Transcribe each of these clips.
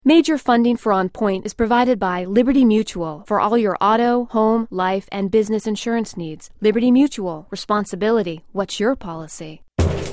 Major funding for On Point is provided by Liberty Mutual for all your auto, home, life, and business insurance needs. Liberty Mutual. Responsibility. What's your policy?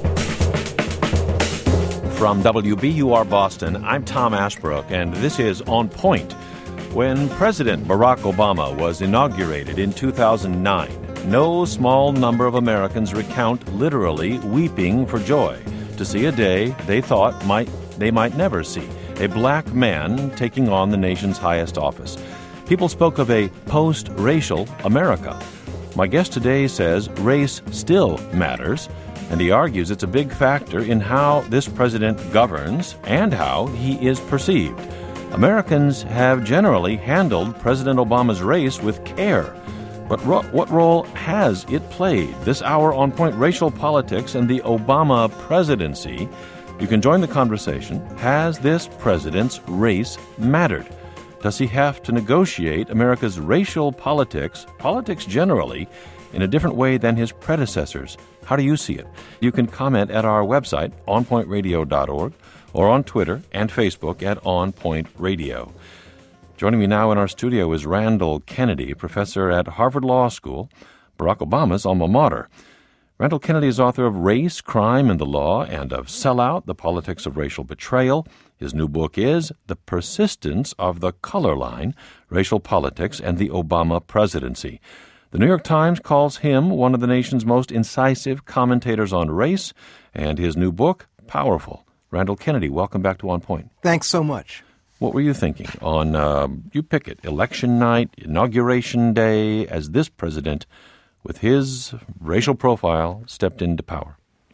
From WBUR Boston, I'm Tom Ashbrook, and this is On Point. When President Barack Obama was inaugurated in 2009, no small number of Americans recount literally weeping for joy to see a day they thought they might never see. A black man taking on the nation's highest office. People spoke of a post-racial America. My guest today says race still matters, and he argues it's a big factor in how this president governs and how he is perceived. Americans have generally handled President Obama's race with care. But what role has it played? This hour On Point, racial politics and the Obama presidency. You can join the conversation. Has this president's race mattered? Does he have to negotiate America's racial politics generally, in a different way than his predecessors? How do you see it? You can comment at our website, onpointradio.org, or on Twitter and Facebook at On Point Radio. Joining me now in our studio is Randall Kennedy, professor at Harvard Law School, Barack Obama's alma mater. Randall Kennedy is author of Race, Crime, and the Law and of Sellout, The Politics of Racial Betrayal. His new book is The Persistence of the Color Line, Racial Politics and the Obama Presidency. The New York Times calls him one of the nation's most incisive commentators on race, and his new book, powerful. Randall Kennedy, welcome back to On Point. Thanks so much. What were you thinking on, you pick it, election night, inauguration day, as this president, with his racial profile, stepped into power?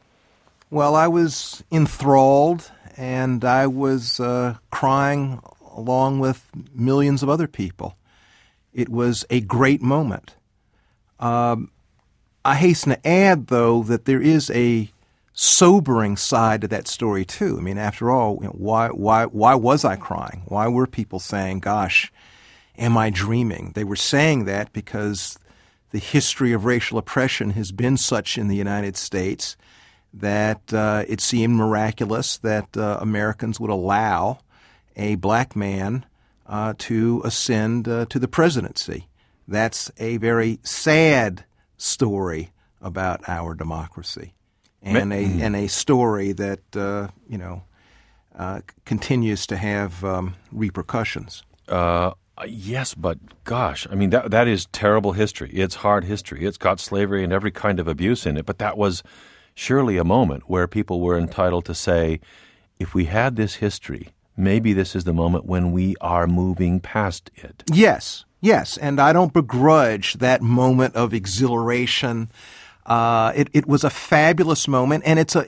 Well, I was enthralled, and I was crying along with millions of other people. It was a great moment. I hasten to add, though, that there is a sobering side to that story, too. I mean, after all, why was I crying? Why were people saying, gosh, am I dreaming? They were saying that because the history of racial oppression has been such in the United States that it seemed miraculous that Americans would allow a black man to ascend to the presidency. That's a very sad story about our democracy, and a story that continues to have repercussions. Yes, but gosh, I mean, that is terrible history. It's hard history. It's got slavery and every kind of abuse in it. But that was surely a moment where people were entitled to say, if we had this history, maybe this is the moment when we are moving past it. Yes, and I don't begrudge that moment of exhilaration. It was a fabulous moment, and it's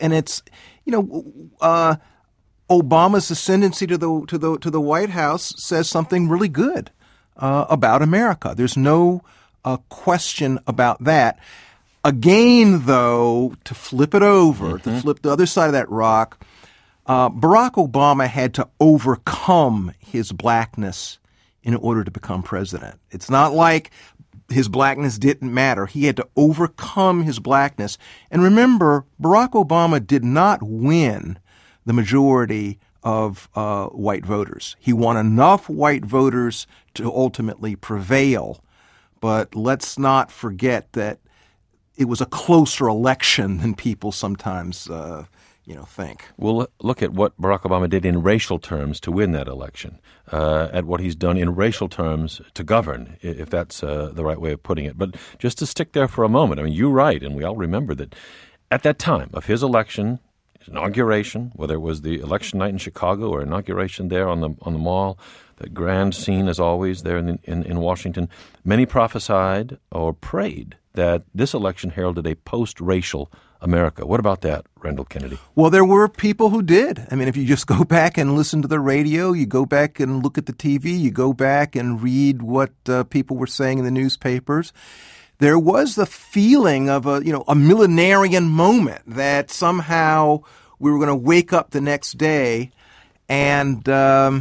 Obama's ascendancy to the White House says something really good about America. There's no question about that. Again, though, to flip it over, to flip the other side of that rock, Barack Obama had to overcome his blackness in order to become president. It's not like his blackness didn't matter. He had to overcome his blackness. And remember, Barack Obama did not win the majority of white voters. He won enough white voters to ultimately prevail. But let's not forget that it was a closer election than people sometimes think. Well, look at what Barack Obama did in racial terms to win that election, at what he's done in racial terms to govern, if that's the right way of putting it. But just to stick there for a moment, I mean, you're right, and we all remember that at that time of his election, his inauguration, whether it was the election night in Chicago or inauguration there on the Mall, the grand scene as always there in Washington, many prophesied or prayed that this election heralded a post-racial America. What about that, Randall Kennedy? Well, there were people who did. I mean, if you just go back and listen to the radio, you go back and look at the TV, you go back and read what people were saying in the newspapers, there was the feeling of a millenarian moment that somehow we were going to wake up the next day and, all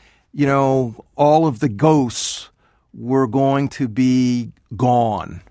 of the ghosts were going to be gone.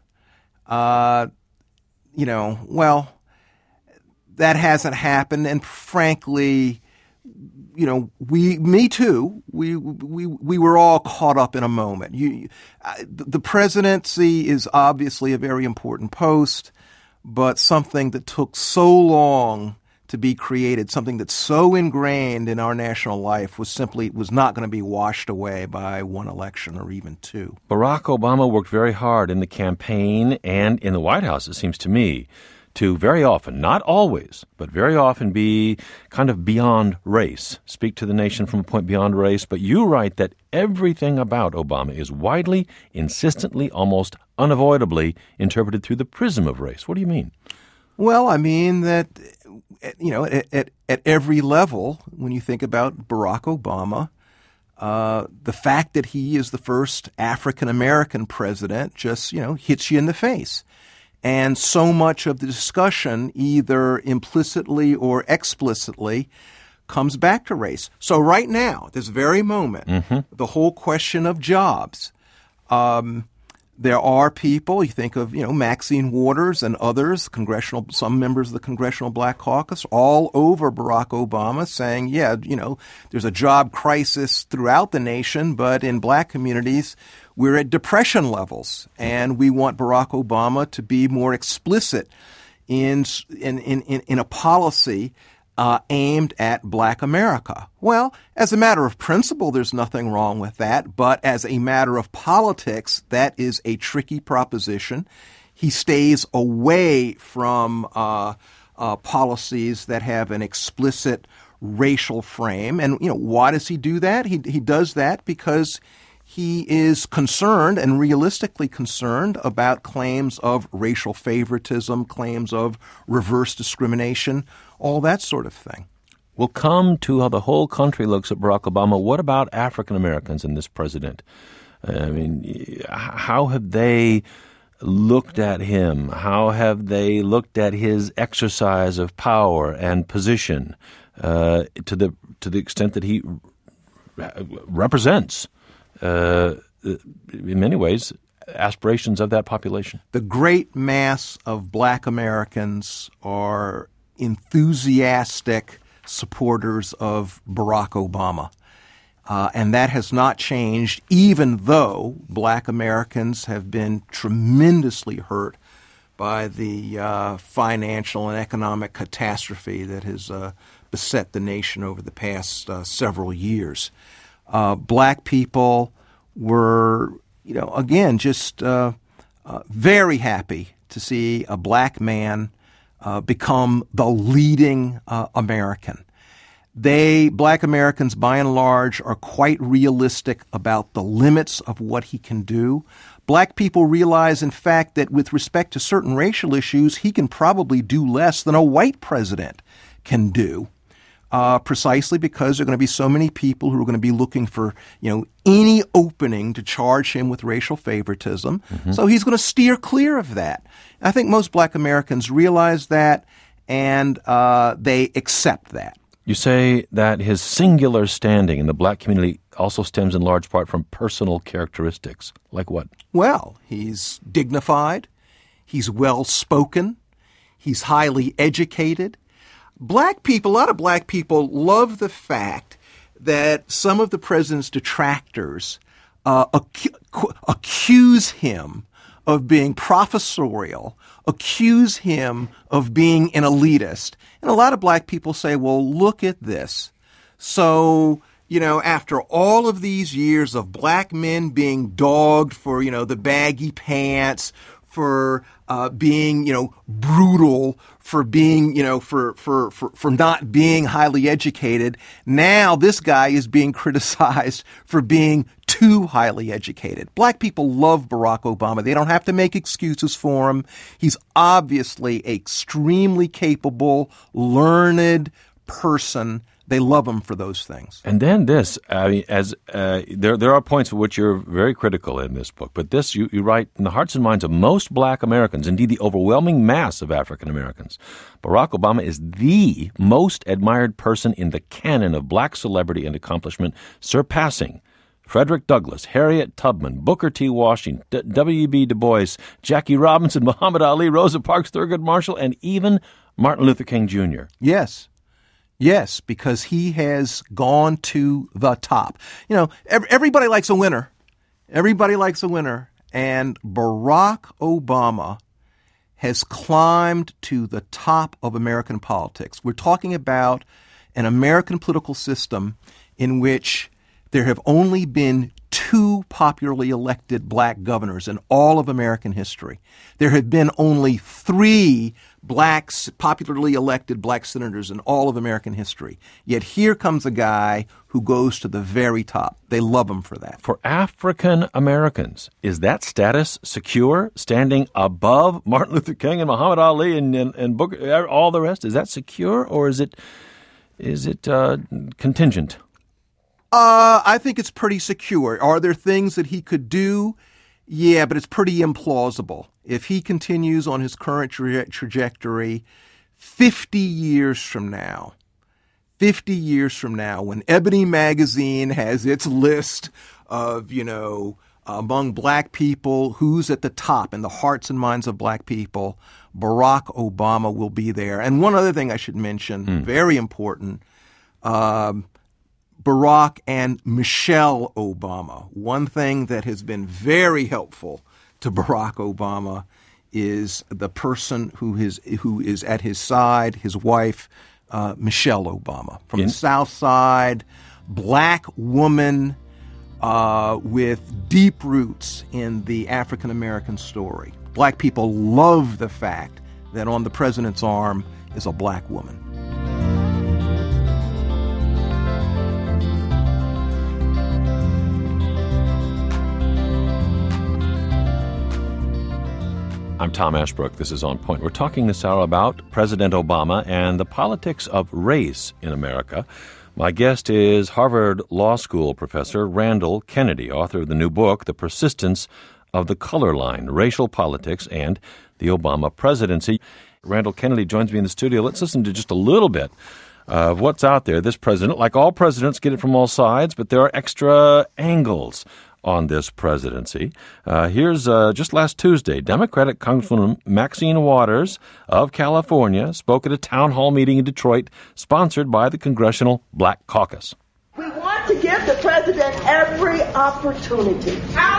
Well, that hasn't happened, and frankly, me too. We were all caught up in a moment. The presidency is obviously a very important post, but something that took so long to be created, something that's so ingrained in our national life, was not going to be washed away by one election or even two. Barack Obama worked very hard in the campaign and in the White House, it seems to me, to very often, not always, but very often be kind of beyond race, speak to the nation from a point beyond race. But you write that everything about Obama is widely, insistently, almost unavoidably interpreted through the prism of race. What do you mean? Well, I mean that, at every level, when you think about Barack Obama, the fact that he is the first African-American president just, hits you in the face. And so much of the discussion, either implicitly or explicitly, comes back to race. So right now, this very moment, the whole question of jobs, there are people, you think of, Maxine Waters and others, some members of the Congressional Black Caucus, all over Barack Obama saying, there's a job crisis throughout the nation, but in black communities, we're at depression levels, and we want Barack Obama to be more explicit in a policy aimed at black America. Well, as a matter of principle, there's nothing wrong with that, but as a matter of politics, that is a tricky proposition. He stays away from policies that have an explicit racial frame. And, why does he do that? He does that because he is concerned and realistically concerned about claims of racial favoritism, claims of reverse discrimination, all that sort of thing. We'll come to how the whole country looks at Barack Obama. What about African Americans and this president? I mean, how have they looked at him? How have they looked at his exercise of power and position to the extent that he represents, in many ways, aspirations of that population? The great mass of black Americans are enthusiastic supporters of Barack Obama. And that has not changed, even though black Americans have been tremendously hurt by the financial and economic catastrophe that has beset the nation over the past several years. Black people were, again, just very happy to see a black man become the leading American. Black Americans, by and large, are quite realistic about the limits of what he can do. Black people realize, in fact, that with respect to certain racial issues, he can probably do less than a white president can do, precisely because there are going to be so many people who are going to be looking for, any opening to charge him with racial favoritism. Mm-hmm. So he's going to steer clear of that. I think most black Americans realize that, and they accept that. You say that his singular standing in the black community also stems in large part from personal characteristics. Like what? Well, he's dignified, he's well-spoken, he's highly educated. A lot of black people love the fact that some of the president's detractors accuse him of being professorial, accuse him of being an elitist. And a lot of black people say, well, look at this. So, after all of these years of black men being dogged for, the baggy pants, for being, brutal, for being, for not being highly educated, now this guy is being criticized for being too highly educated. Black people love Barack Obama. They don't have to make excuses for him. He's obviously an extremely capable, learned person. They love him for those things. And then this, there are points for which you're very critical in this book, but this, you write, in the hearts and minds of most black Americans, indeed the overwhelming mass of African Americans, Barack Obama is the most admired person in the canon of black celebrity and accomplishment, surpassing Frederick Douglass, Harriet Tubman, Booker T. Washington, W.E.B. Du Bois, Jackie Robinson, Muhammad Ali, Rosa Parks, Thurgood Marshall, and even Martin Luther King Jr. Yes. Yes, because he has gone to the top. You know, everybody likes a winner. Everybody likes a winner. And Barack Obama has climbed to the top of American politics. We're talking about an American political system in which there have only been 2 popularly elected black governors in all of American history. There have been only 3 popularly elected black senators in all of American history. Yet here comes a guy who goes to the very top. They love him for that. For African Americans, is that status secure, standing above Martin Luther King and Muhammad Ali and Booker, all the rest? Is that secure, or is it contingent? I think it's pretty secure. Are there things that he could do? Yeah, but it's pretty implausible. If he continues on his current trajectory, 50 years from now, when Ebony Magazine has its list of, among black people, who's at the top in the hearts and minds of black people, Barack Obama will be there. And one other thing I should mention, very important, Barack and Michelle Obama. One thing that has been very helpful to Barack Obama is the person who is at his side, his wife, Michelle Obama. From the South Side, black woman with deep roots in the African American story. Black people love the fact that on the president's arm is a black woman. I'm Tom Ashbrook. This is On Point. We're talking this hour about President Obama and the politics of race in America. My guest is Harvard Law School professor Randall Kennedy, author of the new book, The Persistence of the Color Line, Racial Politics and the Obama Presidency. Randall Kennedy joins me in the studio. Let's listen to just a little bit of what's out there. This president, like all presidents, get it from all sides, but there are extra angles on this presidency. Here's just last Tuesday, Democratic Congresswoman Maxine Waters of California spoke at a town hall meeting in Detroit sponsored by the Congressional Black Caucus. We want to give the president every opportunity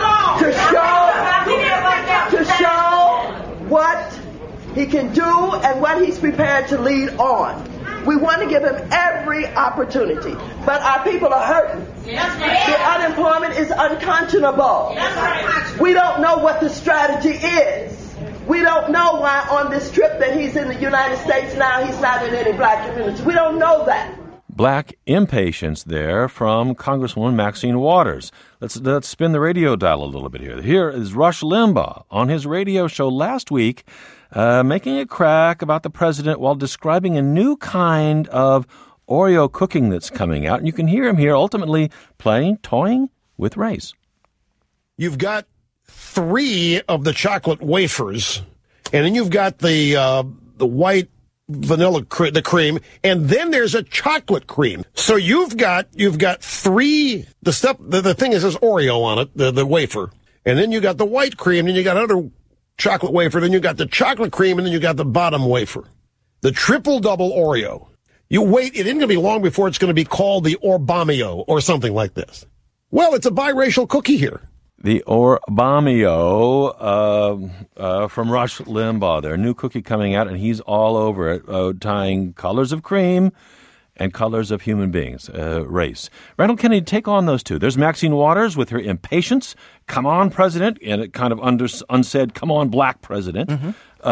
to show what he can do and what he's prepared to lead on. We want to give him every opportunity. But our people are hurting. Yes, the unemployment is unconscionable. Yes, we don't know what the strategy is. We don't know why on this trip that he's in the United States now he's not in any black communities. We don't know that. Black impatience there from Congresswoman Maxine Waters. Let's spin the radio dial a little bit here. Here is Rush Limbaugh on his radio show last week making a crack about the president while describing a new kind of Oreo cooking that's coming out. And you can hear him here ultimately toying with race. You've got 3 of the chocolate wafers, and then you've got the white vanilla the cream, and then there's a chocolate cream. So you've got 3. The thing is, there's Oreo on it, the wafer, and then you got the white cream, then you got another chocolate wafer, then you got the chocolate cream, and then you got the bottom wafer, the triple double Oreo. You wait, it isn't going to be long before it's going to be called the Orbamio or something like this. Well, it's a biracial cookie here. The Orbamio from Rush Limbaugh there. New cookie coming out, and he's all over it, tying colors of cream and colors of human beings, race. Randall Kennedy, take on those two. There's Maxine Waters with her impatience. Come on, President. And it kind of unsaid, come on, black president. Mm-hmm.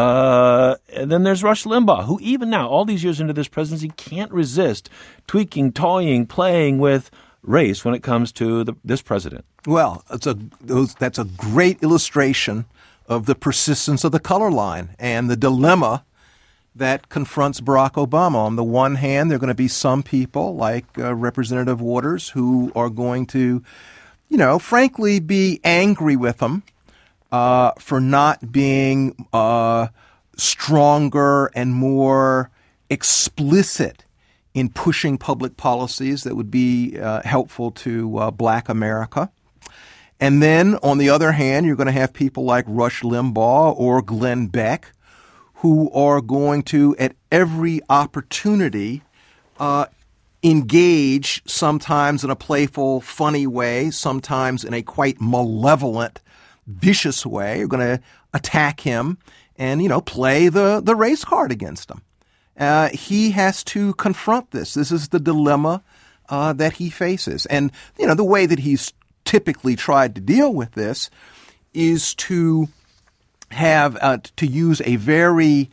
And then there's Rush Limbaugh, who even now, all these years into this presidency, can't resist tweaking, toying, playing with race when it comes to this president. Well, that's a great illustration of the persistence of the color line and the dilemma that confronts Barack Obama. On the one hand, there are going to be some people like Representative Waters who are going to, frankly be angry with him for not being stronger and more explicit in pushing public policies that would be helpful to black America. And then, on the other hand, you're going to have people like Rush Limbaugh or Glenn Beck who are going to, at every opportunity, engage sometimes in a playful, funny way, sometimes in a quite malevolent, vicious way. You're going to attack him and, play the race card against him. He has to confront this. This is the dilemma that he faces. And, the way that he's typically tried to deal with this is to have to use a very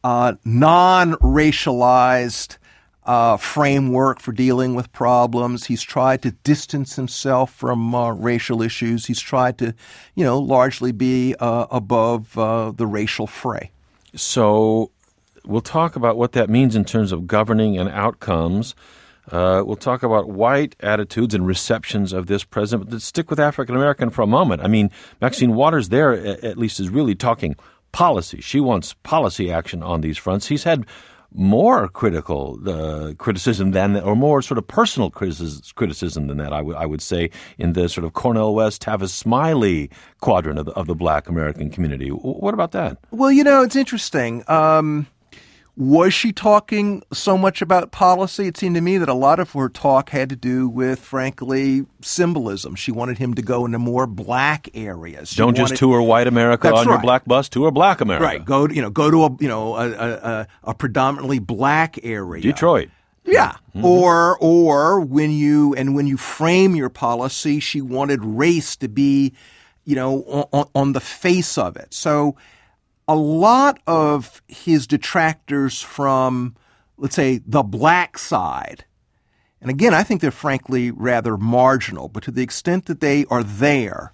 non-racialized framework for dealing with problems. He's tried to distance himself from racial issues. He's tried to, largely be above the racial fray. So we'll talk about what that means in terms of governing and outcomes. We'll talk about white attitudes and receptions of this president. But let's stick with African American for a moment. I mean, Maxine Waters there, at least, is really talking policy. She wants policy action on these fronts. He's had more criticism than, or more sort of personal criticism than that, I would say, in the sort of Cornel West, Tavis Smiley quadrant of the Black American community. What about that? Well, it's interesting. Was she talking so much about policy? It seemed to me that a lot of her talk had to do with, frankly, symbolism. She wanted him to go into more black areas. Don't just tour white America on your black bus. Tour black America. Right. Go to a predominantly black area. Detroit. Yeah. Mm-hmm. Or when you frame your policy, she wanted race to be, on the face of it. So a lot of his detractors from, let's say, the black side, and again, I think they're frankly rather marginal, but to the extent that they are there,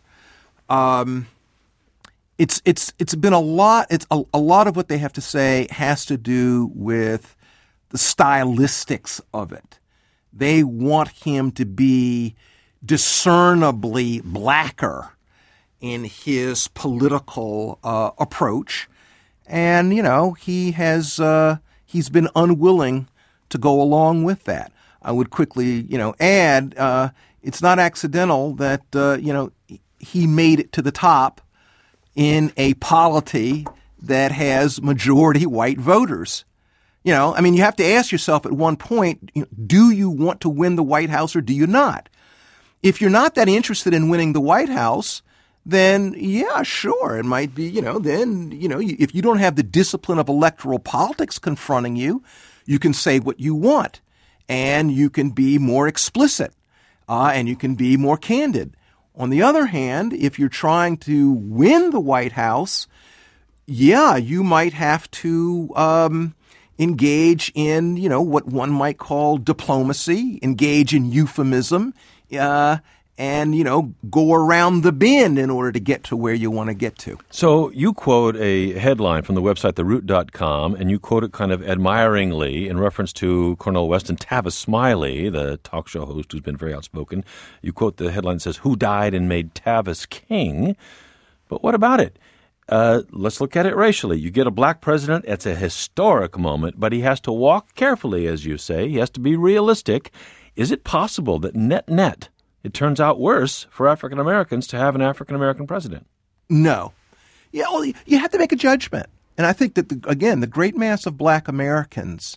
it's been a lot. It's a lot of what they have to say has to do with the stylistics of it. They want him to be discernibly blacker in his political approach, and he's been unwilling to go along with that. I would quickly add it's not accidental that he made it to the top in a polity that has majority white voters. You have to ask yourself at one point, do you want to win the White House or do you not? If you're not that interested in winning the White House, then yeah, sure, it might be, if you don't have the discipline of electoral politics confronting you, you can say what you want and you can be more explicit and you can be more candid. On the other hand, if you're trying to win the White House, yeah, you might have to engage in, what one might call diplomacy, engage in euphemism, and, go around the bend in order to get to where you want to get to. So you quote a headline from the website, theroot.com, and you quote it kind of admiringly in reference to Cornel West and Tavis Smiley, the talk show host who's been very outspoken. You quote the headline that says, "Who died and made Tavis king?" But what about it? Let's look at it racially. You get a black president. It's a historic moment, but he has to walk carefully, as you say. He has to be realistic. Is it possible that net, it turns out worse for African Americans to have an African American president? No. Yeah, well, you have to make a judgment. And I think that, the great mass of black Americans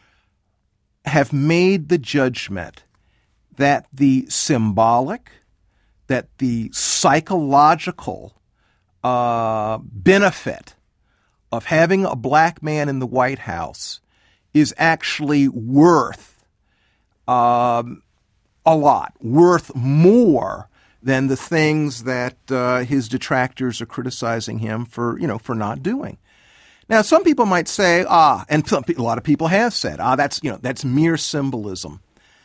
have made the judgment that the symbolic, that the psychological benefit of having a black man in the White House is actually worth a lot, worth more than the things that his detractors are criticizing him for not doing. Now, some people might say, and a lot of people have said, that's mere symbolism.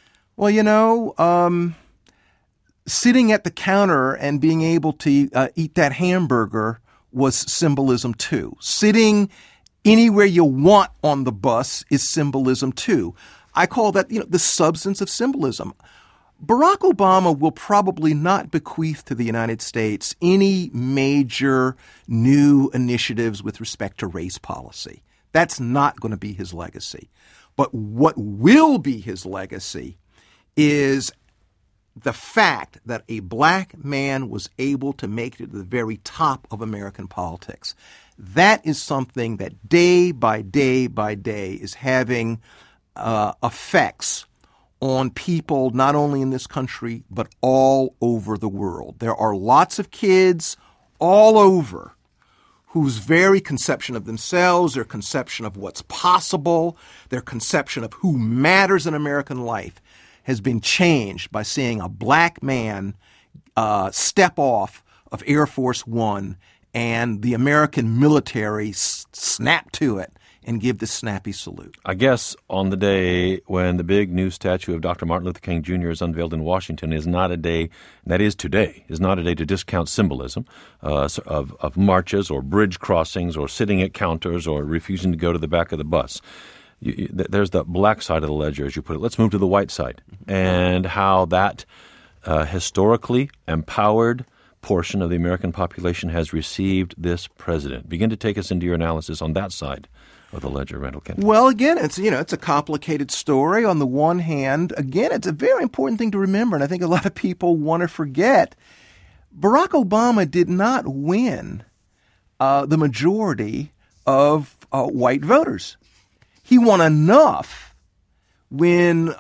Well, sitting at the counter and being able to eat that hamburger was symbolism too. Sitting anywhere you want on the bus is symbolism too. I call that, the substance of symbolism. Barack Obama will probably not bequeath to the United States any major new initiatives with respect to race policy. That's not going to be his legacy. But what will be his legacy is the fact that a black man was able to make it to the very top of American politics. That is something that day by day by day is having effects on people not only in this country but all over the world. There are lots of kids all over whose very conception of themselves, their conception of what's possible, their conception of who matters in American life has been changed by seeing a black man step off of Air Force One and the American military snap to it and give the snappy salute. I guess on the day when the big new statue of Dr. Martin Luther King Jr. is unveiled in Washington is not a day, that is today, is not a day to discount symbolism of marches or bridge crossings or sitting at counters or refusing to go to the back of the bus. There's the black side of the ledger, as you put it. Let's move to the white side and how that historically empowered portion of the American population has received this president. Begin to take us into your analysis on that side of the ledger, Randall Kennedy. Well, again, it's a complicated story. On the one hand, again, it's a very important thing to remember, and I think a lot of people want to forget. Barack Obama did not win the majority of white voters. He won enough to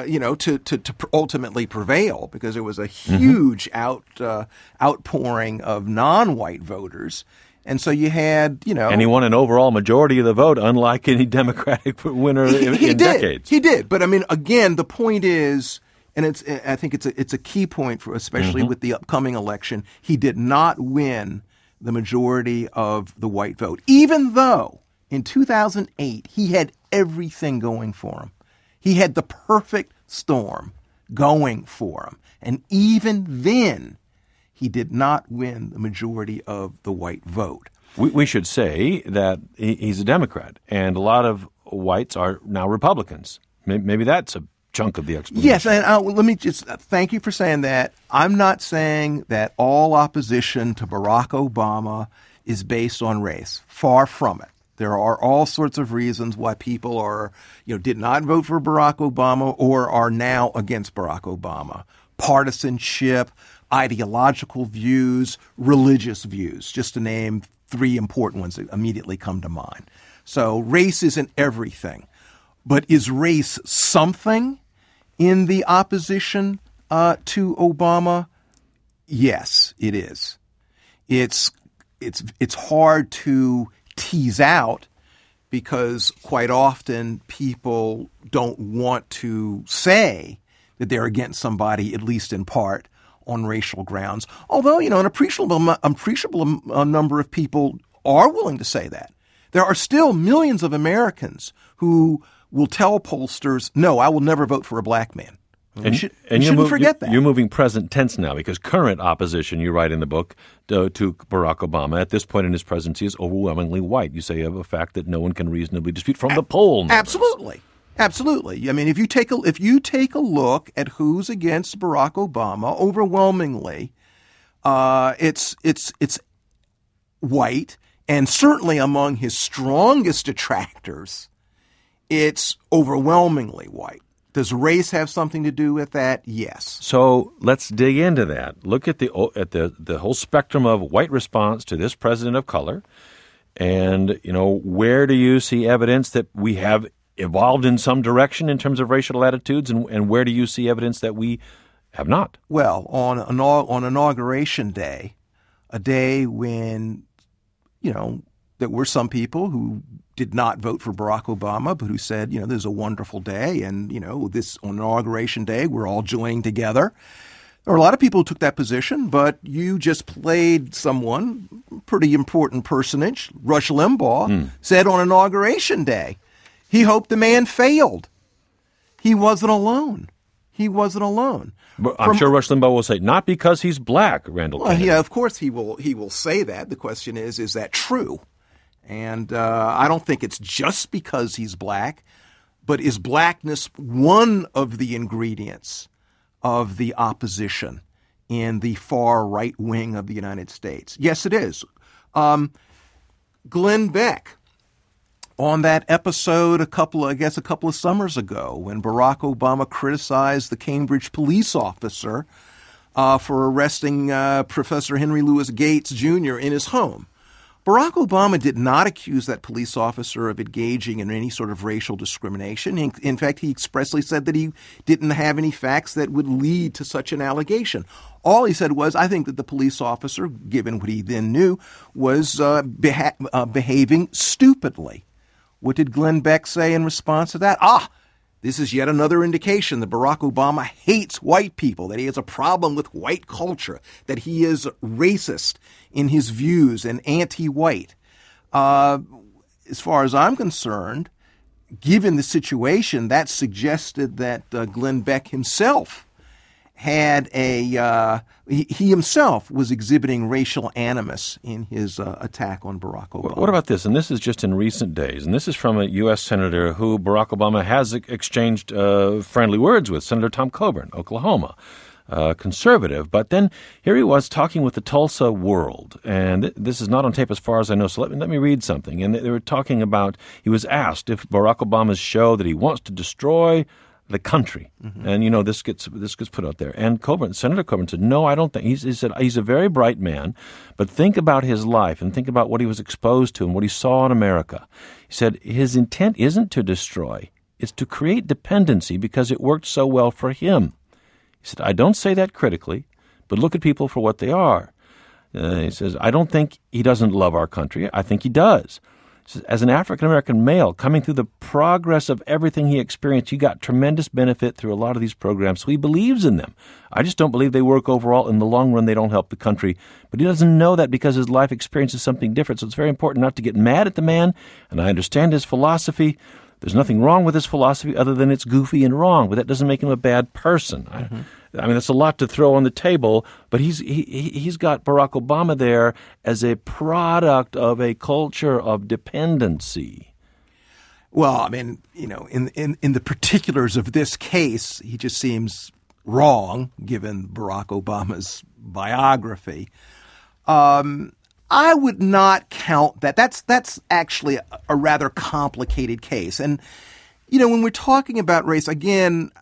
ultimately prevail, because there was a huge outpouring of non-white voters. And so you had, And he won an overall majority of the vote, unlike any Democratic winner in decades. He did. But, I mean, again, the point is, and I think it's a key point, for especially with the upcoming election, he did not win the majority of the white vote, even though in 2008 he had everything going for him. He had the perfect storm going for him. And even then, he did not win the majority of the white vote. We should say that he's a Democrat, and a lot of whites are now Republicans. Maybe that's a chunk of the explanation. Yes, and let me just thank you for saying that. I'm not saying that all opposition to Barack Obama is based on race. Far from it. There are all sorts of reasons why people did not vote for Barack Obama or are now against Barack Obama. Partisanship, ideological views, religious views, just to name three important ones that immediately come to mind. So race isn't everything. But is race something in the opposition to Obama? Yes, it is. It's hard to tease out because quite often people don't want to say that they're against somebody, at least in part, on racial grounds. Although, an appreciable number of people are willing to say that. There are still millions of Americans who will tell pollsters, no, I will never vote for a black man. We shouldn't forget that. You're moving present tense now, because current opposition, you write in the book, to Barack Obama at this point in his presidency is overwhelmingly white. You say of a fact that no one can reasonably dispute from the poll numbers. Absolutely. I mean, if you take a look at who's against Barack Obama, overwhelmingly, it's white, and certainly among his strongest detractors, it's overwhelmingly white. Does race have something to do with that? Yes. So let's dig into that. Look at the whole spectrum of white response to this president of color, and where do you see evidence that we have evolved in some direction in terms of racial attitudes, and where do you see evidence that we have not? Well, on Inauguration Day, a day when, there were some people who did not vote for Barack Obama, but who said, this is a wonderful day, and, this on Inauguration Day, we're all joining together. There were a lot of people who took that position, but you just played someone, pretty important personage, Rush Limbaugh, said on Inauguration Day, he hoped the man failed. He wasn't alone. But I'm sure Rush Limbaugh will say, not because he's black, Randall Kennedy. Yeah, of course he will say that. The question is that true? And I don't think it's just because he's black, but is blackness one of the ingredients of the opposition in the far right wing of the United States? Yes, it is. Glenn Beck, on that episode a couple of summers ago, when Barack Obama criticized the Cambridge police officer for arresting Professor Henry Louis Gates Jr. in his home, Barack Obama did not accuse that police officer of engaging in any sort of racial discrimination. In fact, he expressly said that he didn't have any facts that would lead to such an allegation. All he said was, I think that the police officer, given what he then knew, was behaving stupidly. What did Glenn Beck say in response to that? This is yet another indication that Barack Obama hates white people, that he has a problem with white culture, that he is racist in his views and anti-white. As far as I'm concerned, given the situation, that suggested that Glenn Beck himself had he himself was exhibiting racial animus in his attack on Barack Obama. What about this? And this is just in recent days. And this is from a U.S. senator who Barack Obama has exchanged friendly words with, Senator Tom Coburn, Oklahoma, conservative. But then here he was talking with the Tulsa World. And this is not on tape as far as I know, so let me read something. And they were talking about, he was asked if Barack Obama's show that he wants to destroy the country. Mm-hmm. And, this gets put out there. And Senator Coburn said, no, I don't think. He said, he's a very bright man, but think about his life and think about what he was exposed to and what he saw in America. He said, his intent isn't to destroy. It's to create dependency because it worked so well for him. He said, I don't say that critically, but look at people for what they are. He says, I don't think he doesn't love our country. I think he does. As an African-American male, coming through the progress of everything he experienced, he got tremendous benefit through a lot of these programs, so he believes in them. I just don't believe they work overall. In the long run, they don't help the country. But he doesn't know that because his life experience is something different, so it's very important not to get mad at the man, and I understand his philosophy. There's nothing wrong with his philosophy other than it's goofy and wrong, but that doesn't make him a bad person. Mm-hmm. I mean, that's a lot to throw on the table, but he's got Barack Obama there as a product of a culture of dependency. Well, I mean, in the particulars of this case, he just seems wrong, given Barack Obama's biography. I would not count that. That's actually a rather complicated case. And, when we're talking about race, again,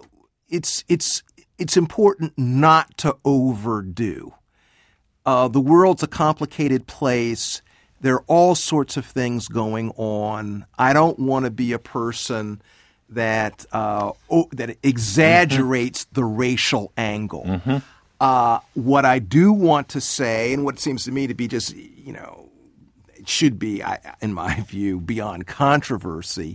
it's important not to overdo. The world's a complicated place. There are all sorts of things going on. I don't want to be a person that exaggerates the racial angle. Mm-hmm. What I do want to say, and what seems to me to be just, it should be, in my view, beyond controversy,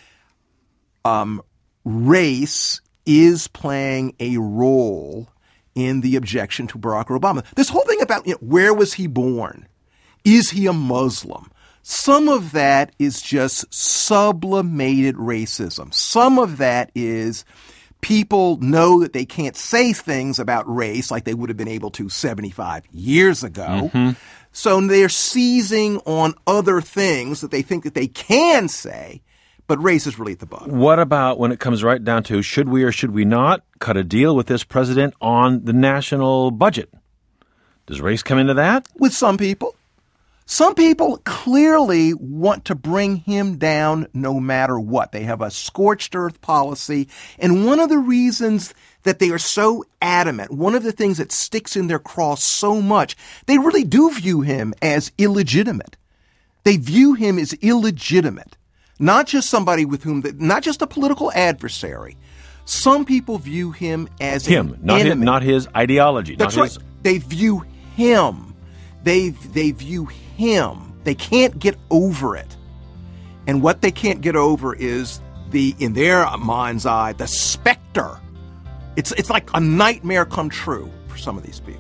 race is playing a role in the objection to Barack Obama. This whole thing about where was he born? Is he a Muslim? Some of that is just sublimated racism. Some of that is people know that they can't say things about race like they would have been able to 75 years ago. Mm-hmm. So they're seizing on other things that they think that they can say, but race is really at the bottom. What about when it comes right down to should we or should we not cut a deal with this president on the national budget? Does race come into that? With some people. Some people clearly want to bring him down no matter what. They have a scorched earth policy. And one of the reasons that they are so adamant, one of the things that sticks in their craw so much, they really do view him as illegitimate. They view him as illegitimate. Not just somebody with whom, not just a political adversary. Some people view him as an enemy. Not his ideology. That's right. They view him. They view him. They can't get over it. And what they can't get over is in their mind's eye, the specter. It's like a nightmare come true for some of these people.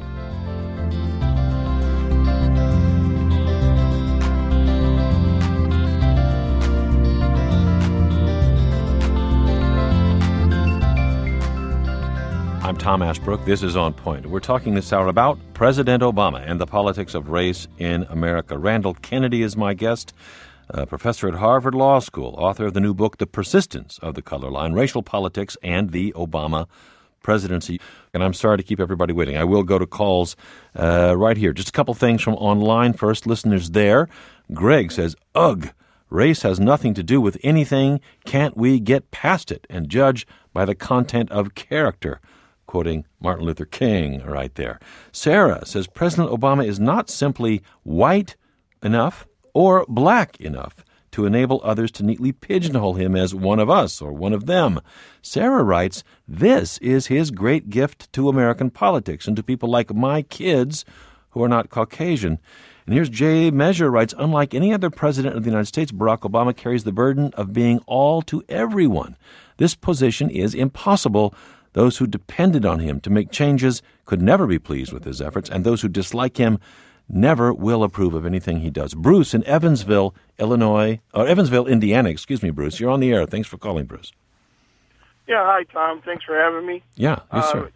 I'm Tom Ashbrook. This is On Point. We're talking this hour about President Obama and the politics of race in America. Randall Kennedy is my guest, a professor at Harvard Law School, author of the new book, The Persistence of the Color Line, Racial Politics and the Obama Presidency. And I'm sorry to keep everybody waiting. I will go to calls right here. Just a couple things from online first. Listeners there. Greg says, ugh, race has nothing to do with anything. Can't we get past it and judge by the content of character? Quoting Martin Luther King right there. Sarah says President Obama is not simply white, enough or black enough to enable others to neatly pigeonhole him as one of us or one of them. Sarah writes, this is his great gift to American politics and to people like my kids who are not Caucasian. And here's Jay Measure writes, unlike any other president of the United States, Barack Obama carries the burden of being all to everyone. This position is impossible. Those who depended on him to make changes could never be pleased with his efforts, and those who dislike him never will approve of anything he does. Bruce in Evansville, Indiana. Excuse me, Bruce. You're on the air. Thanks for calling, Bruce. Yeah, hi, Tom. Thanks for having me. Yeah, yes, sir.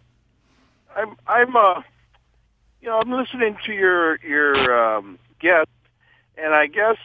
I'm listening to your guest, and I guess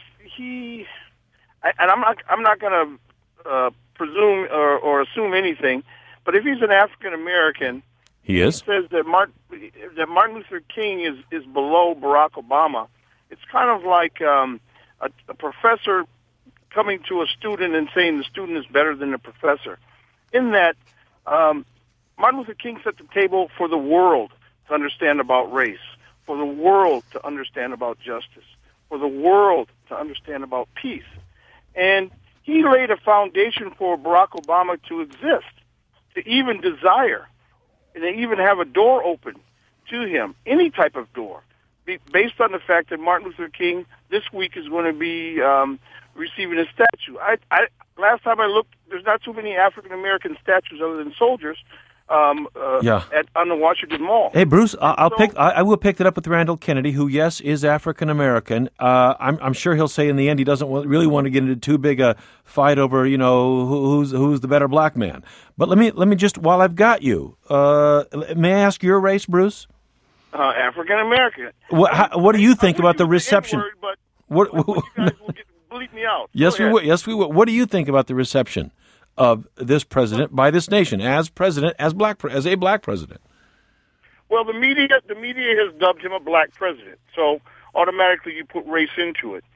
I'm not going to presume or assume anything, but if he's an African American, he is. He says that Martin Luther King is below Barack Obama. It's kind of like a professor coming to a student and saying the student is better than the professor. In that, Martin Luther King set the table for the world to understand about race, for the world to understand about justice, for the world to understand about peace. And he laid a foundation for Barack Obama to exist, to even desire, and to even have a door open to him, any type of door, based on the fact that Martin Luther King this week is going to be receiving a statue. Last time I looked, there's not too many African-American statues other than soldiers on the Washington Mall. Hey, Bruce, I will pick that up with Randall Kennedy, who, yes, is African-American. I'm sure he'll say in the end he doesn't really want to get into too big a fight over, who's the better black man. But let me just, while I've got you, may I ask your race, Bruce? African-American. What do you think about the reception? What you guys will bleep me out. Yes, we will. Yes, we will. What do you think about the reception of this president by this nation as a black president? Well, the media has dubbed him a black president, so automatically you put race into it.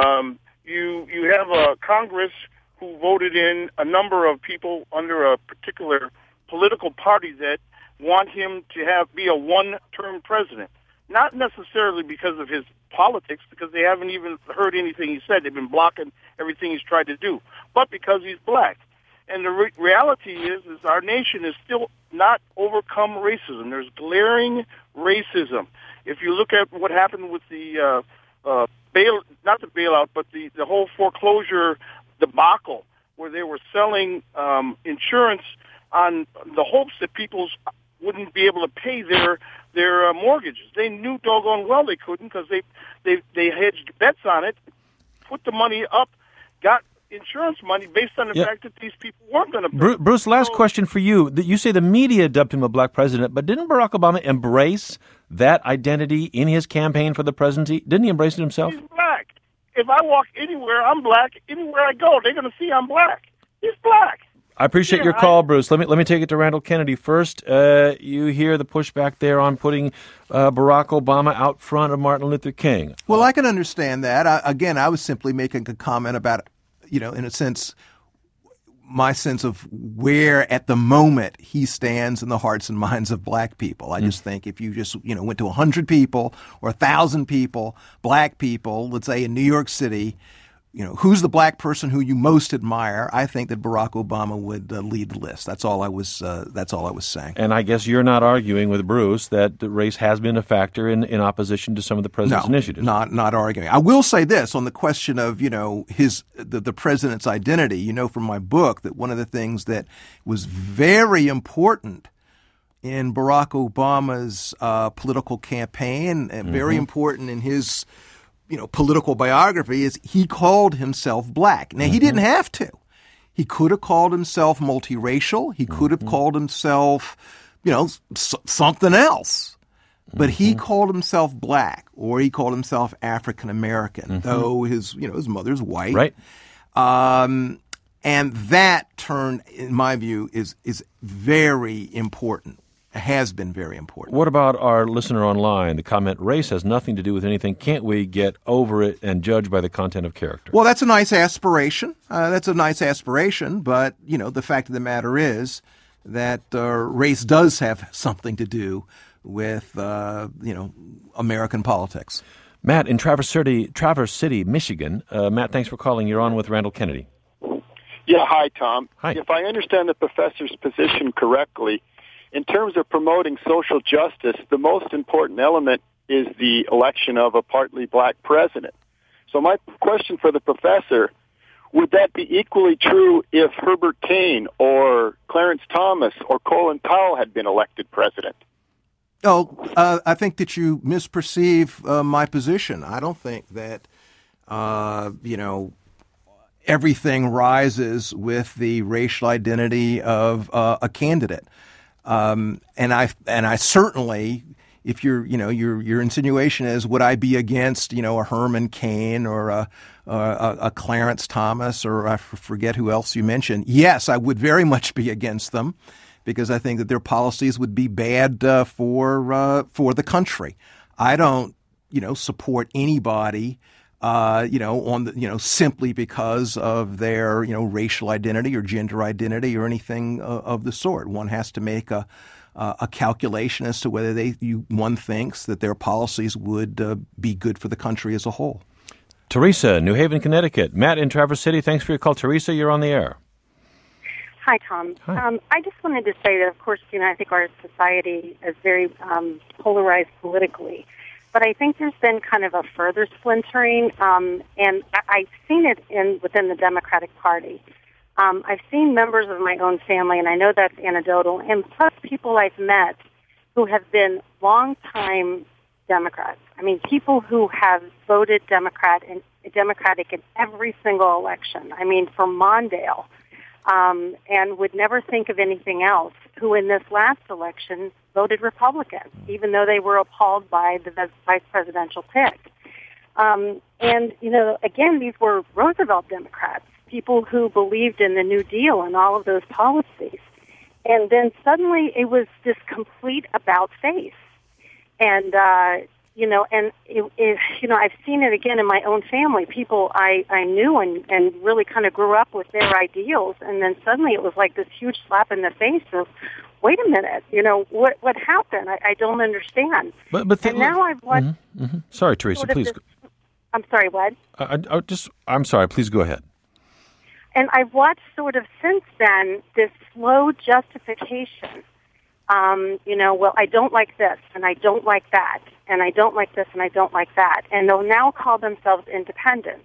You have a Congress who voted in a number of people under a particular political party that want him to be a one-term president, not necessarily because of his politics, because they haven't even heard anything he said. They've been blocking everything he's tried to do, but because he's black. And the reality is our nation is still not overcome racism. There's glaring racism. If you look at what happened with the not the bailout, but the whole foreclosure debacle, where they were selling insurance on the hopes that people wouldn't be able to pay their mortgages. They knew doggone well they couldn't, because they hedged bets on it, put the money up, got insurance money based on the fact that these people weren't going to pay. Bruce, last question for you. You say the media dubbed him a black president, but didn't Barack Obama embrace that identity in his campaign for the presidency? Didn't he embrace it himself? He's black. If I walk anywhere, I'm black. Anywhere I go, they're going to see I'm black. He's black. I appreciate your call, Bruce. Let me take it to Randall Kennedy first. You hear the pushback there on putting Barack Obama out front of Martin Luther King. Well, I can understand that. I was simply making a comment about, in a sense, my sense of where at the moment he stands in the hearts and minds of black people. I just think if you just, went to 100 people or 1,000 people, black people, let's say in New York City, who's the black person who you most admire? I think that Barack Obama would lead the list. That's all I was saying. And I guess you're not arguing with Bruce that race has been a factor in opposition to some of the president's initiatives. Not arguing. I will say this on the question of the president's identity. From my book that one of the things that was very important in Barack Obama's political campaign and very important in his political biography is he called himself black. Now, he didn't have to. He could have called himself multiracial. He could have called himself, something else. But he called himself black, or he called himself African American, though his mother's white. Right. And that turn, in my view, is very important. Has been very important. What about our listener online? The comment, race has nothing to do with anything. Can't we get over it and judge by the content of character? Well, that's a nice aspiration. But, the fact of the matter is that race does have something to do with, American politics. Matt in Traverse City, Michigan. Matt, thanks for calling. You're on with Randall Kennedy. Yeah, hi, Tom. Hi. If I understand the professor's position correctly, in terms of promoting social justice, the most important element is the election of a partly black president. So my question for the professor, would that be equally true if Herbert Kane or Clarence Thomas or Colin Powell had been elected president? Oh, I think that you misperceive my position. I don't think that, everything rises with the racial identity of a candidate. And I certainly, if your insinuation is, would I be against, a Herman Cain or a Clarence Thomas, or I forget who else you mentioned? Yes, I would very much be against them, because I think that their policies would be bad for the country. I don't, support anybody, simply because of their, racial identity or gender identity or anything of the sort. One has to make a calculation as to whether one thinks that their policies would be good for the country as a whole. Teresa, New Haven, Connecticut. Matt in Traverse City, thanks for your call. Teresa, you're on the air. Hi, Tom. Hi. I just wanted to say that, of course, I think our society is very polarized politically. But I think there's been kind of a further splintering, and I've seen it within the Democratic Party. I've seen members of my own family, and I know that's anecdotal, and plus people I've met who have been longtime Democrats. I mean, people who have voted Democratic in every single election. I mean, for Mondale. And would never think of anything else, who in this last election voted Republican, even though they were appalled by the vice presidential pick. Again, these were Roosevelt Democrats, people who believed in the New Deal and all of those policies. And then suddenly it was this complete about-face. And, I've seen it again in my own family. People I knew and really kind of grew up with their ideals, and then suddenly it was like this huge slap in the face of, wait a minute, what happened? I don't understand. And now I've watched... Mm-hmm, mm-hmm. Sorry, Teresa, please. I'm sorry, what? I'm sorry, please go ahead. And I've watched sort of since then this slow justification. I don't like this, and I don't like that, and I don't like this, and I don't like that. And they'll now call themselves independent.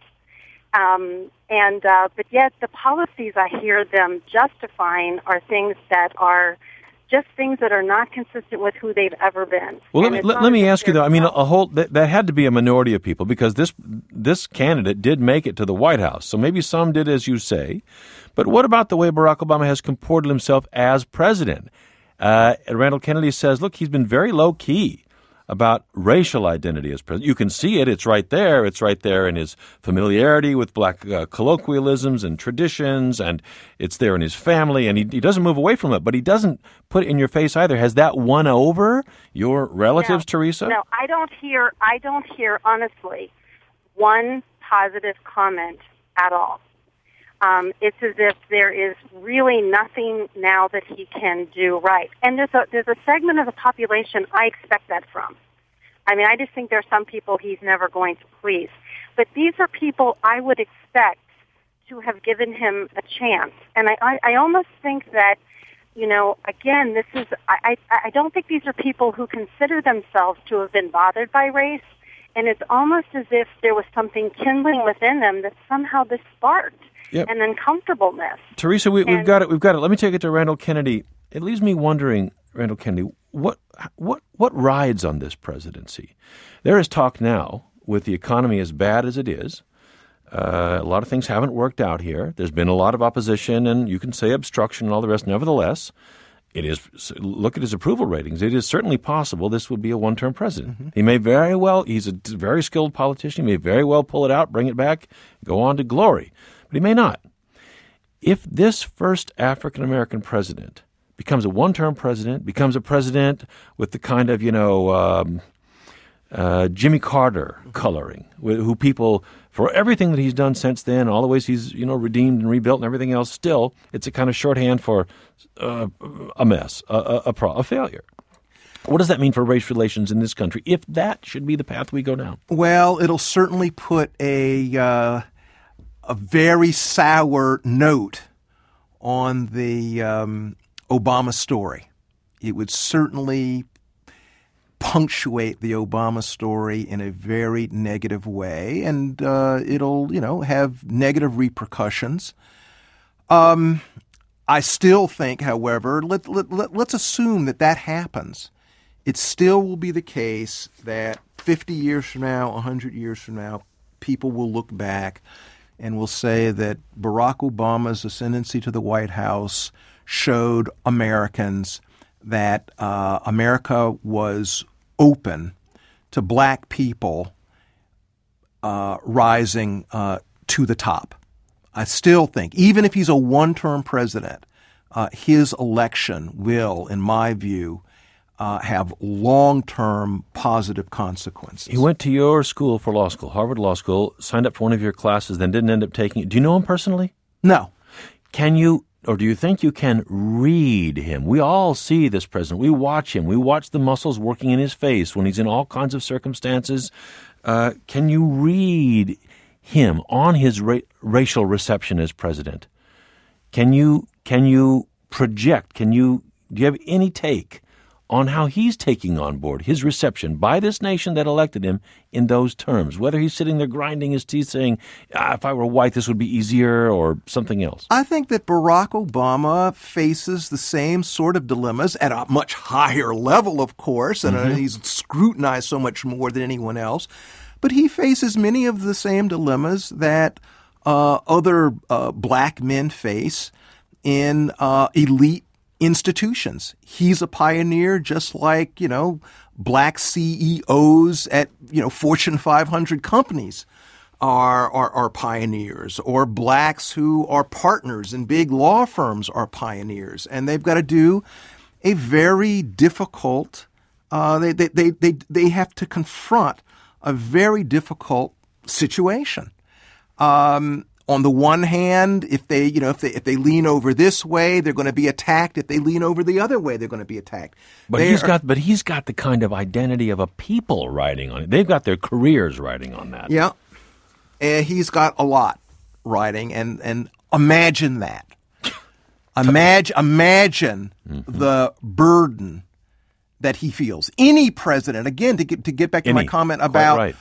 But yet the policies I hear them justifying are things that are just things that are not consistent with who they've ever been. Well, let me ask you, though. I mean, that had to be a minority of people, because this candidate did make it to the White House. So maybe some did, as you say. But what about the way Barack Obama has comported himself as president? Randall Kennedy says, look, he's been very low-key about racial identity as president. You can see it. It's right there. It's right there in his familiarity with black colloquialisms and traditions, and it's there in his family, and he doesn't move away from it, but he doesn't put it in your face either. Has that won over your relatives, Teresa? No, I don't hear, honestly, one positive comment at all. It's as if there is really nothing now that he can do right. And there's a segment of the population I expect that from. I mean, I just think there are some people he's never going to please. But these are people I would expect to have given him a chance. And I almost think that, again, I don't think these are people who consider themselves to have been bothered by race. And it's almost as if there was something kindling within them that somehow this sparked. Yep. And uncomfortableness. Teresa, we've got it. Let me take it to Randall Kennedy. It leaves me wondering, Randall Kennedy, what rides on this presidency? There is talk now, with the economy as bad as it is, a lot of things haven't worked out here. There's been a lot of opposition, and you can say obstruction and all the rest. Nevertheless, look at his approval ratings. It is certainly possible this would be a one-term president. Mm-hmm. He may very well, he's a very skilled politician, he may very well pull it out, bring it back, go on to glory. But he may not. If this first African-American president becomes a one-term president, becomes a president with the kind of, Jimmy Carter coloring, who people, for everything that he's done since then, all the ways he's, redeemed and rebuilt and everything else, still, it's a kind of shorthand for a mess, a failure. What does that mean for race relations in this country, if that should be the path we go down? Well, it'll certainly put a very sour note on the Obama story. It would certainly punctuate the Obama story in a very negative way, and it'll, have negative repercussions. I still think, however, let's assume that happens. It still will be the case that 50 years from now, 100 years from now, people will look back and will say that Barack Obama's ascendancy to the White House showed Americans that America was open to black people rising to the top. I still think, even if he's a one-term president, his election will, in my view, have long-term positive consequences. He went to your school for law school, Harvard Law School, signed up for one of your classes, then didn't end up taking it. Do you know him personally? No. Can you, or do you think you can read him? We all see this president. We watch him. We watch the muscles working in his face when he's in all kinds of circumstances. Can you read him on his racial reception as president? Can you project? Do you have any take on how he's taking on board his reception by this nation that elected him in those terms, whether he's sitting there grinding his teeth saying, if I were white, this would be easier, or something else? I think that Barack Obama faces the same sort of dilemmas at a much higher level, of course, and he's scrutinized so much more than anyone else. But he faces many of the same dilemmas that other black men face in elite institutions. He's a pioneer, just like, black CEOs at, Fortune 500 companies are pioneers, or blacks who are partners in big law firms are pioneers. And they've got to do a very difficult, they have to confront a very difficult situation. On the one hand, if they lean over this way, they're going to be attacked. If they lean over the other way, they're going to be attacked. But he's got the kind of identity of a people riding on it. They've got their careers riding on that. Yeah, and he's got a lot riding, and imagine that. Imagine the burden that he feels. Any president, again, to get back to my comment about,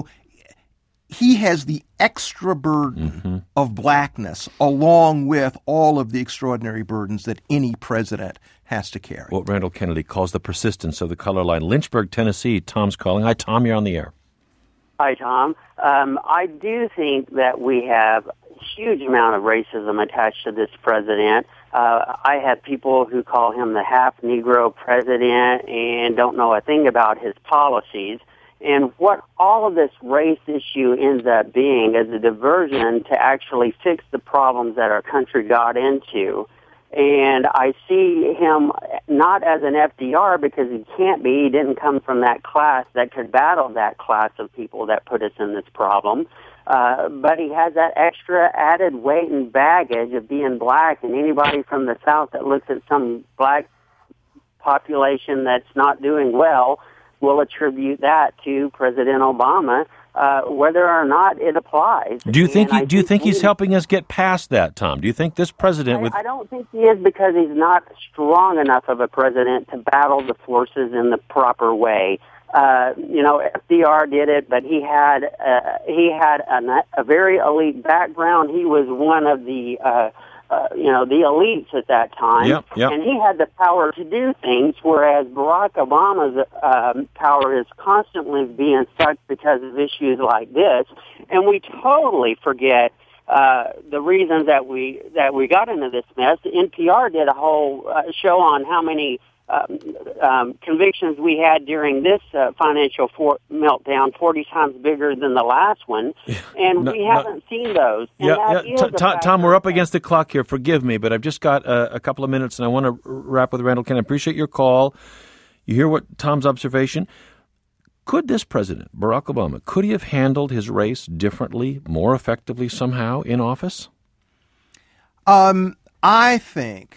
he has the extra burden of blackness along with all of the extraordinary burdens that any president has to carry. What Randall Kennedy calls the persistence of the color line. Lynchburg, Tennessee, Tom's calling. Hi, Tom, you're on the air. Hi, Tom. I do think that we have a huge amount of racism attached to this president. I have people who call him the half-Negro president and don't know a thing about his policies. And what all of this race issue ends up being is a diversion to actually fix the problems that our country got into. And I see him not as an FDR because he can't be. He didn't come from that class that could battle that class of people that put us in this problem. But he has that extra added weight and baggage of being black, and anybody from the South that looks at some black population that's not doing well will attribute that to President Obama, whether or not it applies. Do you think he's helping us get past that, Tom? Do you think this president I don't think he is, because he's not strong enough of a president to battle the forces in the proper way. FDR did it, but he had a very elite background. He was one of the the elites at that time, yep. And he had the power to do things, whereas Barack Obama's power is constantly being sucked because of issues like this, and we totally forget the reasons that we got into this mess. NPR did a whole show on how many convictions we had during this financial meltdown, 40 times bigger than the last one, and we haven't seen those. Tom, we're up against the clock here. Forgive me, but I've just got a couple of minutes, and I want to wrap with Randall Kennedy. I appreciate your call. You hear what Tom's observation? Could this president, Barack Obama, could he have handled his race differently, more effectively somehow in office? I think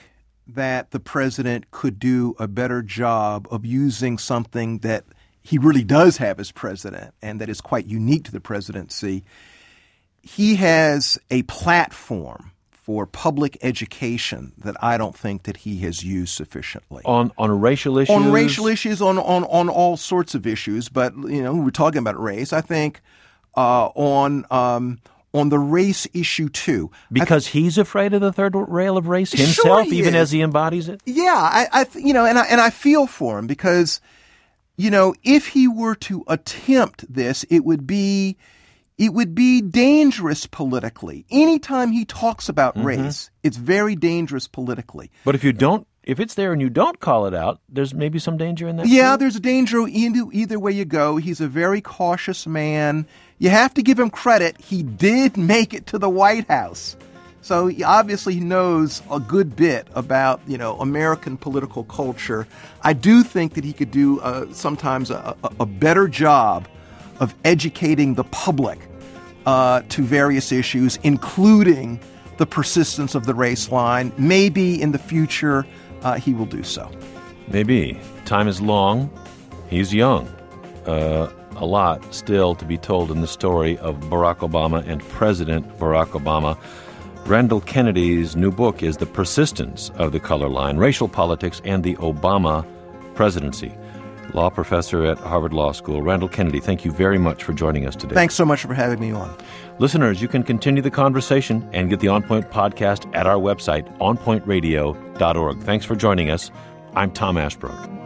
that the president could do a better job of using something that he really does have as president and that is quite unique to the presidency. He has a platform for public education that I don't think that he has used sufficiently. On racial issues? On racial issues, on all sorts of issues. But, we're talking about race. I think on the race issue, too. Because he's afraid of the third rail of race himself, sure even as he embodies it? Yeah, and I feel for him because, if he were to attempt this, it would be dangerous politically. Anytime he talks about race, it's very dangerous politically. But if it's there and you don't call it out, there's maybe some danger in that? Yeah, too? there's a danger either way you go. He's a very cautious man. You have to give him credit. He did make it to the White House. So he obviously knows a good bit about, American political culture. I do think that he could do sometimes a better job of educating the public to various issues, including the persistence of the race line. Maybe in the future he will do so. Maybe. Time is long. He's young. A lot still to be told in the story of Barack Obama and President Barack Obama. Randall Kennedy's new book is The Persistence of the Color Line, Racial Politics and the Obama Presidency. Law professor at Harvard Law School, Randall Kennedy, thank you very much for joining us today. Thanks so much for having me on. Listeners, you can continue the conversation and get the On Point podcast at our website, onpointradio.org. Thanks for joining us. I'm Tom Ashbrook.